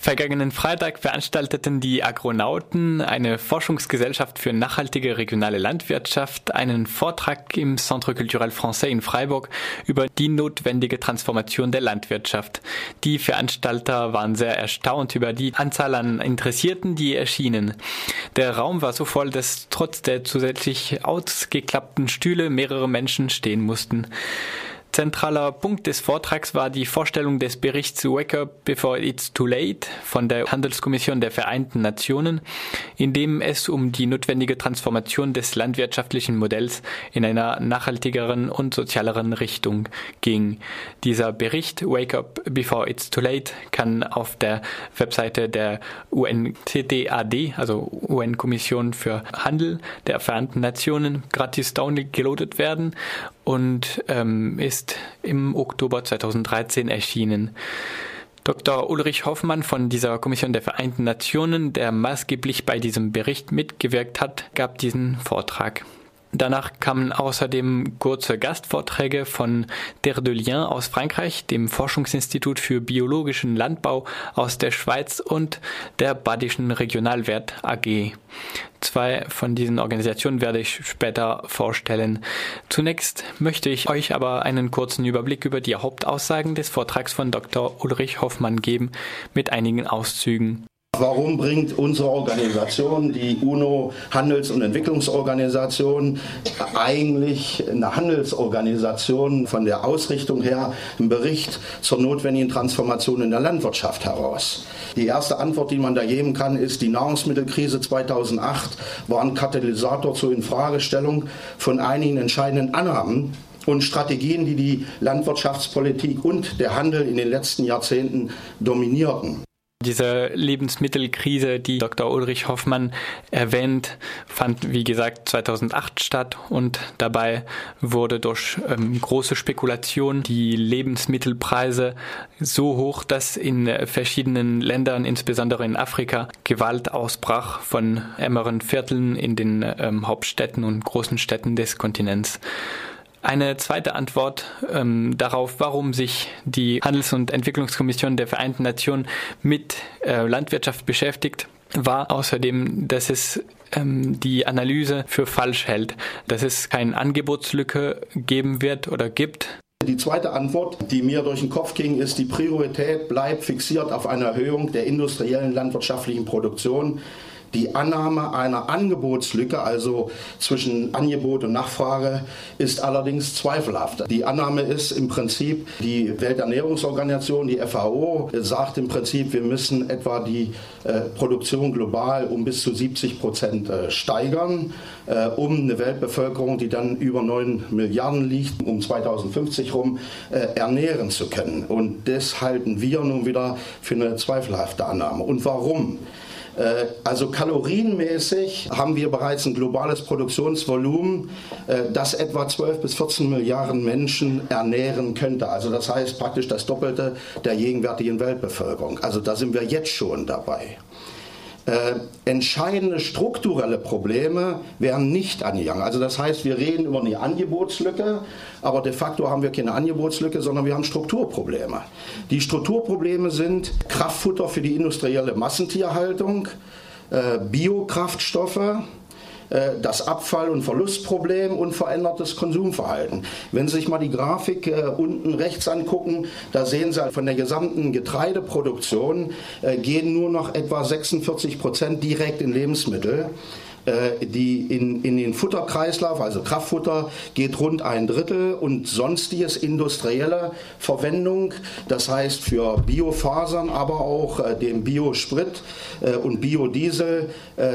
Vergangenen Freitag veranstalteten die Agronauten, eine Forschungsgesellschaft für nachhaltige regionale Landwirtschaft, einen Vortrag im Centre Culturel Français in Freiburg über die notwendige Transformation der Landwirtschaft. Die Veranstalter waren sehr erstaunt über die Anzahl an Interessierten, die erschienen. Der Raum war so voll, dass trotz der zusätzlich ausgeklappten Stühle mehrere Menschen stehen mussten. Zentraler Punkt des Vortrags war die Vorstellung des Berichts Wake Up Before It's Too Late von der Handelskommission der Vereinten Nationen, in dem es um die notwendige Transformation des landwirtschaftlichen Modells in einer nachhaltigeren und sozialeren Richtung ging. Dieser Bericht Wake Up Before It's Too Late kann auf der Webseite der UNCTAD, also UN-Kommission für Handel der Vereinten Nationen, gratis downgeloadet werden und ist im Oktober 2013 erschienen. Dr. Ulrich Hoffmann von dieser Kommission der Vereinten Nationen, der maßgeblich bei diesem Bericht mitgewirkt hat, gab diesen Vortrag. Danach kamen außerdem kurze Gastvorträge von Terre de Liens aus Frankreich, dem Forschungsinstitut für biologischen Landbau aus der Schweiz und der Badischen Regionalwert AG. 2 von diesen Organisationen werde ich später vorstellen. Zunächst möchte ich euch aber einen kurzen Überblick über die Hauptaussagen des Vortrags von Dr. Ulrich Hoffmann geben, mit einigen Auszügen. Warum bringt unsere Organisation, die UNO-Handels- und Entwicklungsorganisation, eigentlich eine Handelsorganisation von der Ausrichtung her einen Bericht zur notwendigen Transformation in der Landwirtschaft heraus? Die erste Antwort, die man da geben kann, ist, die Nahrungsmittelkrise 2008 war ein Katalysator zur Infragestellung von einigen entscheidenden Annahmen und Strategien, die die Landwirtschaftspolitik und der Handel in den letzten Jahrzehnten dominierten. Diese Lebensmittelkrise, die Dr. Ulrich Hoffmann erwähnt, fand, wie gesagt, 2008 statt und dabei wurde durch große Spekulation die Lebensmittelpreise so hoch, dass in verschiedenen Ländern, insbesondere in Afrika, Gewalt ausbrach von ärmeren Vierteln in den Hauptstädten und großen Städten des Kontinents. Eine zweite Antwort darauf, warum sich die Handels- und Entwicklungskommission der Vereinten Nationen mit Landwirtschaft beschäftigt, war außerdem, dass es die Analyse für falsch hält, dass es keine Angebotslücke geben wird oder gibt. Die zweite Antwort, die mir durch den Kopf ging, ist, die Priorität bleibt fixiert auf eine Erhöhung der industriellen landwirtschaftlichen Produktion. Die Annahme einer Angebotslücke, also zwischen Angebot und Nachfrage, ist allerdings zweifelhaft. Die Annahme ist im Prinzip, die Welternährungsorganisation, die FAO, sagt im Prinzip, wir müssen etwa die Produktion global um bis zu 70% steigern, um eine Weltbevölkerung, die dann über 9 Milliarden liegt, um 2050 rum, ernähren zu können. Und das halten wir nun wieder für eine zweifelhafte Annahme. Und warum? Also kalorienmäßig haben wir bereits ein globales Produktionsvolumen, das etwa 12 bis 14 Milliarden Menschen ernähren könnte. Also das heißt praktisch das Doppelte der gegenwärtigen Weltbevölkerung. Also da sind wir jetzt schon dabei. Entscheidende strukturelle Probleme werden nicht angegangen. Also das heißt, wir reden über eine Angebotslücke, aber de facto haben wir keine Angebotslücke, sondern wir haben Strukturprobleme. Die Strukturprobleme sind Kraftfutter für die industrielle Massentierhaltung, Biokraftstoffe, das Abfall- und Verlustproblem und verändertes Konsumverhalten. Wenn Sie sich mal die Grafik unten rechts angucken, da sehen Sie, von der gesamten Getreideproduktion gehen nur noch etwa 46% direkt in Lebensmittel. Die in den Futterkreislauf, also Kraftfutter, geht rund 1/3 und sonstiges industrielle Verwendung, das heißt für Biofasern, aber auch den Biosprit und Biodiesel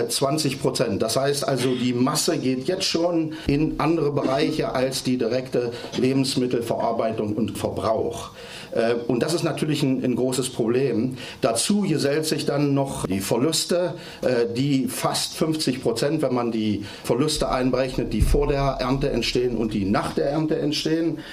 20%. Das heißt also, die Masse geht jetzt schon in andere Bereiche als die direkte Lebensmittelverarbeitung und Verbrauch. Und das ist natürlich ein großes Problem. Dazu gesellt sich dann noch die Verluste, die fast 50%, wenn man die Verluste einberechnet, die vor der Ernte entstehen und die nach der Ernte entstehen.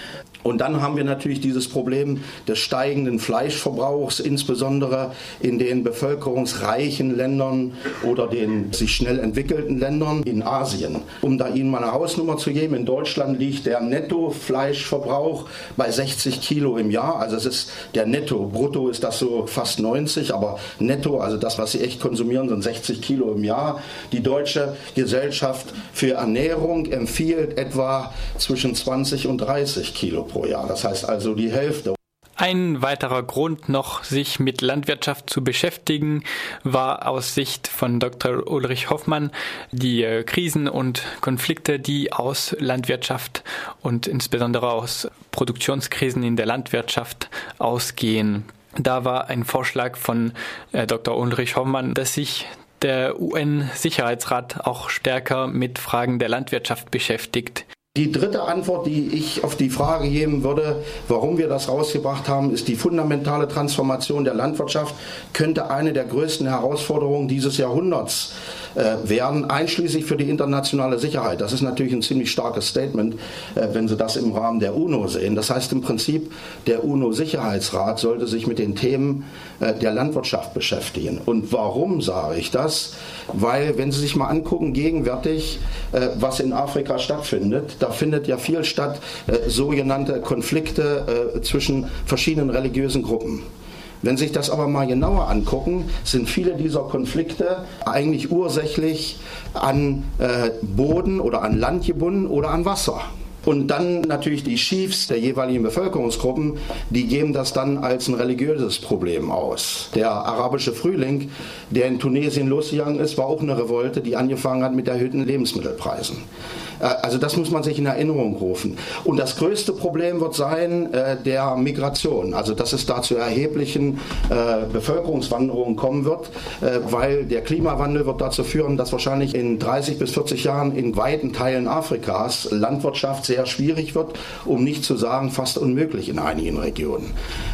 Und dann haben wir natürlich dieses Problem des steigenden Fleischverbrauchs, insbesondere in den bevölkerungsreichen Ländern oder den sich schnell entwickelten Ländern in Asien. Um da Ihnen mal eine Hausnummer zu geben, in Deutschland liegt der Nettofleischverbrauch bei 60 Kilo im Jahr. Also es ist der Netto, brutto ist das so fast 90, aber netto, also das, was Sie echt konsumieren, sind 60 Kilo im Jahr. Die Deutsche Gesellschaft für Ernährung empfiehlt etwa zwischen 20 und 30 Kilo pro Jahr. Das heißt also die Hälfte. Ein weiterer Grund noch, sich mit Landwirtschaft zu beschäftigen, war aus Sicht von Dr. Ulrich Hoffmann die Krisen und Konflikte, die aus Landwirtschaft und insbesondere aus Produktionskrisen in der Landwirtschaft ausgehen. Da war ein Vorschlag von Dr. Ulrich Hoffmann, dass sich der UN-Sicherheitsrat auch stärker mit Fragen der Landwirtschaft beschäftigt. Die dritte Antwort, die ich auf die Frage geben würde, warum wir das rausgebracht haben, ist die fundamentale Transformation der Landwirtschaft, könnte eine der größten Herausforderungen dieses Jahrhunderts werden, einschließlich für die internationale Sicherheit. Das ist natürlich ein ziemlich starkes Statement, wenn Sie das im Rahmen der UNO sehen. Das heißt im Prinzip, der UNO-Sicherheitsrat sollte sich mit den Themen der Landwirtschaft beschäftigen. Und warum sage ich das? Weil, wenn Sie sich mal angucken, gegenwärtig, was in Afrika stattfindet, da findet ja viel statt, sogenannte Konflikte zwischen verschiedenen religiösen Gruppen. Wenn Sie sich das aber mal genauer angucken, sind viele dieser Konflikte eigentlich ursächlich an Boden oder an Land gebunden oder an Wasser. Und dann natürlich die Chiefs der jeweiligen Bevölkerungsgruppen, die geben das dann als ein religiöses Problem aus. Der arabische Frühling, der in Tunesien losgegangen ist, war auch eine Revolte, die angefangen hat mit erhöhten Lebensmittelpreisen. Also das muss man sich in Erinnerung rufen. Und das größte Problem wird sein der Migration. Also dass es da zu erheblichen Bevölkerungswanderungen kommen wird, weil der Klimawandel wird dazu führen, dass wahrscheinlich in 30 bis 40 Jahren in weiten Teilen Afrikas Landwirtschaft sehr schwierig wird, um nicht zu sagen fast unmöglich in einigen Regionen.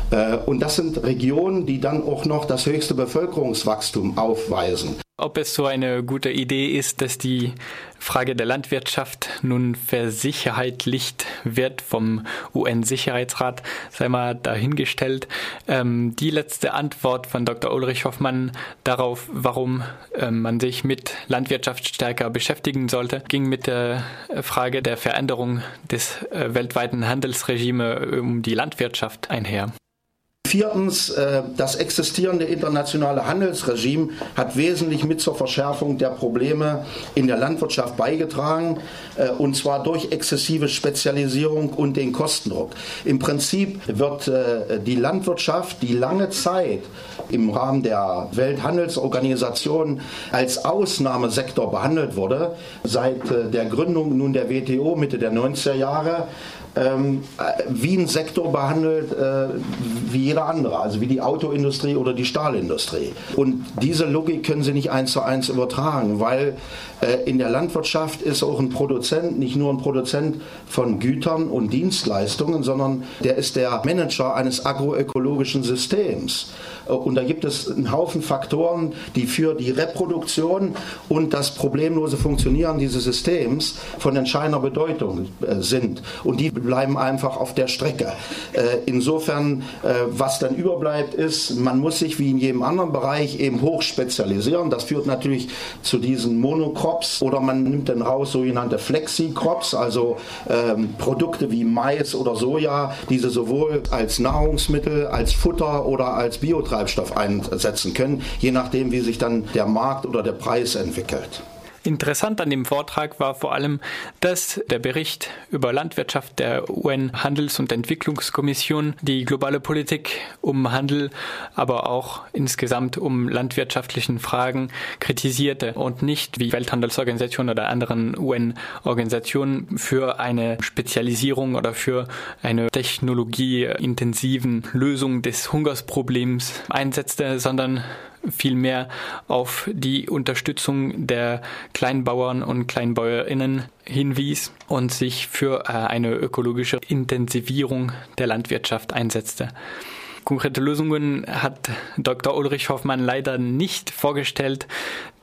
Und das sind Regionen, die dann auch noch das höchste Bevölkerungswachstum aufweisen. Ob es so eine gute Idee ist, dass die Frage der Landwirtschaft nun versicherheitlicht wird vom UN-Sicherheitsrat, sei mal dahingestellt. Die letzte Antwort von Dr. Ulrich Hoffmann darauf, warum man sich mit Landwirtschaft stärker beschäftigen sollte, ging mit der Frage der Veränderung des weltweiten Handelsregimes um die Landwirtschaft einher. Viertens, das existierende internationale Handelsregime hat wesentlich mit zur Verschärfung der Probleme in der Landwirtschaft beigetragen, und zwar durch exzessive Spezialisierung und den Kostendruck. Im Prinzip wird die Landwirtschaft, die lange Zeit im Rahmen der Welthandelsorganisation als Ausnahmesektor behandelt wurde, seit der Gründung nun der WTO Mitte der 90er Jahre, wie ein Sektor behandelt wie jeder andere, also wie die Autoindustrie oder die Stahlindustrie. Und diese Logik können Sie nicht 1:1 übertragen, weil in der Landwirtschaft ist auch ein Produzent nicht nur ein Produzent von Gütern und Dienstleistungen, sondern der ist der Manager eines agroökologischen Systems. Und da gibt es einen Haufen Faktoren, die für die Reproduktion und das problemlose Funktionieren dieses Systems von entscheidender Bedeutung sind. Und die bleiben einfach auf der Strecke. Insofern, was dann überbleibt, ist, man muss sich wie in jedem anderen Bereich eben hoch spezialisieren. Das führt natürlich zu diesen Monocrops, oder man nimmt dann raus sogenannte Flexi-Crops, also Produkte wie Mais oder Soja, die sie sowohl als Nahrungsmittel, als Futter oder als Biotreibstoff einsetzen können, je nachdem, wie sich dann der Markt oder der Preis entwickelt. Interessant an dem Vortrag war vor allem, dass der Bericht über Landwirtschaft der UN-Handels- und Entwicklungskommission die globale Politik um Handel, aber auch insgesamt um landwirtschaftlichen Fragen kritisierte und nicht wie Welthandelsorganisation oder anderen UN-Organisationen für eine Spezialisierung oder für eine technologieintensiven Lösung des Hungersproblems einsetzte, sondern vielmehr auf die Unterstützung der Kleinbauern und Kleinbäuerinnen hinwies und sich für eine ökologische Intensivierung der Landwirtschaft einsetzte. Konkrete Lösungen hat Dr. Ulrich Hoffmann leider nicht vorgestellt.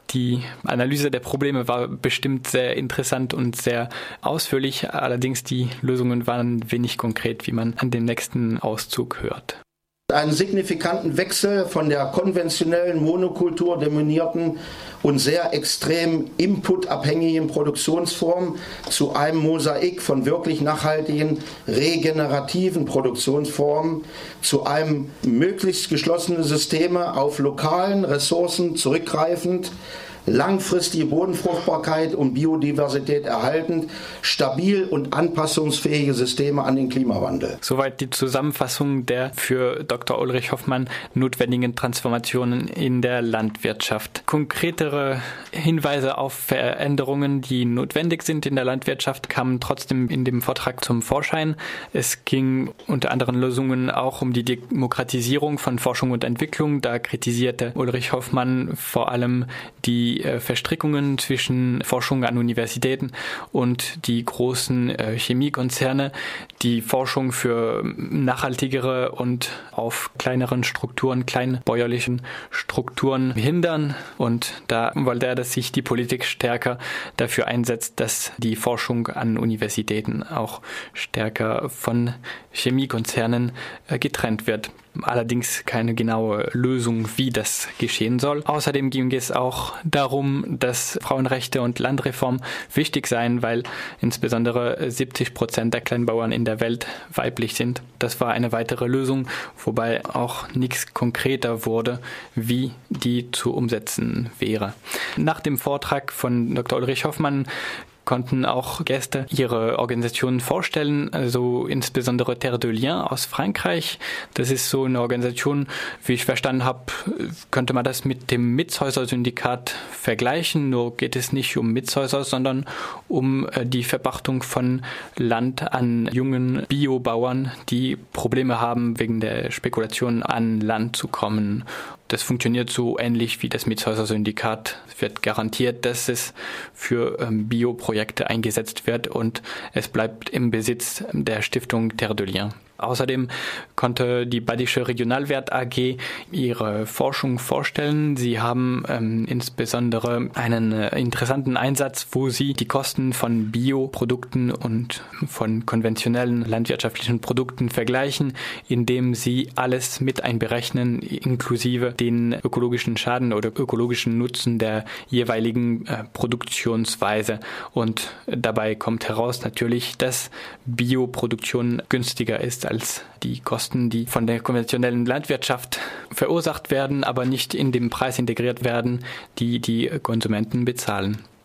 Die Analyse der Probleme war bestimmt sehr interessant und sehr ausführlich, allerdings die Lösungen waren wenig konkret, wie man an dem nächsten Auszug hört. Einen signifikanten Wechsel von der konventionellen, monokultur dominierten und sehr extrem inputabhängigen Produktionsform zu einem Mosaik von wirklich nachhaltigen, regenerativen Produktionsformen, zu einem möglichst geschlossenen Systeme auf lokalen Ressourcen zurückgreifend, langfristige Bodenfruchtbarkeit und Biodiversität erhaltend, stabil und anpassungsfähige Systeme an den Klimawandel. Soweit die Zusammenfassung der für Dr. Ulrich Hoffmann notwendigen Transformationen in der Landwirtschaft. Konkretere Hinweise auf Veränderungen, die notwendig sind in der Landwirtschaft, kamen trotzdem in dem Vortrag zum Vorschein. Es ging unter anderen Lösungen auch um die Demokratisierung von Forschung und Entwicklung. Da kritisierte Ulrich Hoffmann vor allem die Verstrickungen zwischen Forschung an Universitäten und die großen Chemiekonzerne, die Forschung für nachhaltigere und auf kleineren Strukturen, kleinbäuerlichen Strukturen hindern. Und da wollte er, dass sich die Politik stärker dafür einsetzt, dass die Forschung an Universitäten auch stärker von Chemiekonzernen getrennt wird. Allerdings keine genaue Lösung, wie das geschehen soll. Außerdem ging es auch darum, dass Frauenrechte und Landreform wichtig seien, weil insbesondere 70% der Kleinbauern in der Welt weiblich sind. Das war eine weitere Lösung, wobei auch nichts konkreter wurde, wie die zu umsetzen wäre. Nach dem Vortrag von Dr. Ulrich Hoffmann konnten auch Gäste ihre Organisationen vorstellen, also insbesondere Terre de Liens aus Frankreich. Das ist so eine Organisation, wie ich verstanden habe, könnte man das mit dem Mietshäuser-Syndikat vergleichen. Nur geht es nicht um Mietshäuser, sondern um die Verpachtung von Land an jungen Biobauern, die Probleme haben, wegen der Spekulation an Land zu kommen. Das funktioniert so ähnlich wie das Mietshäuser-Syndikat. Es wird garantiert, dass es für Bioprojekte eingesetzt wird und es bleibt im Besitz der Stiftung Terre de Liens. Außerdem konnte die Badische Regionalwert AG ihre Forschung vorstellen. Sie haben insbesondere einen interessanten Einsatz, wo sie die Kosten von Bioprodukten und von konventionellen landwirtschaftlichen Produkten vergleichen, indem sie alles mit einberechnen, inklusive den ökologischen Schaden oder ökologischen Nutzen der jeweiligen Produktionsweise. Und dabei kommt heraus natürlich, dass Bioproduktion günstiger ist als die Kosten, die von der konventionellen Landwirtschaft verursacht werden, aber nicht in den Preis integriert werden, die die Konsumenten bezahlen.